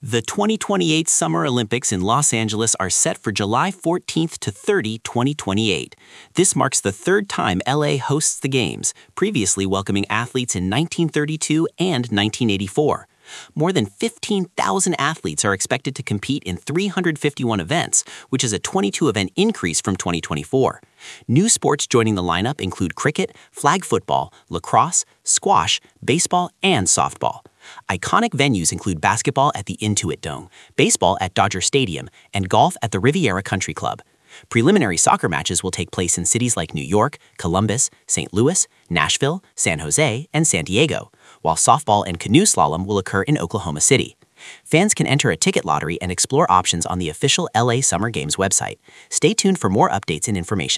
The 2028 Summer Olympics in Los Angeles are set for July 14th to 30, 2028. This marks the third time LA hosts the Games, previously welcoming athletes in 1932 and 1984. More than 15,000 athletes are expected to compete in 351 events, which is a 22-event increase from 2024. New sports joining the lineup include cricket, flag football, lacrosse, squash, baseball, and softball. Iconic venues include basketball at the Intuit Dome, baseball at Dodger Stadium, and golf at the Riviera Country Club. Preliminary soccer matches will take place in cities like New York, Columbus, St. Louis, Nashville, San Jose, and San Diego, while softball and canoe slalom will occur in Oklahoma City. Fans can enter a ticket lottery and explore options on the official LA Summer Games website. Stay tuned for more updates and information.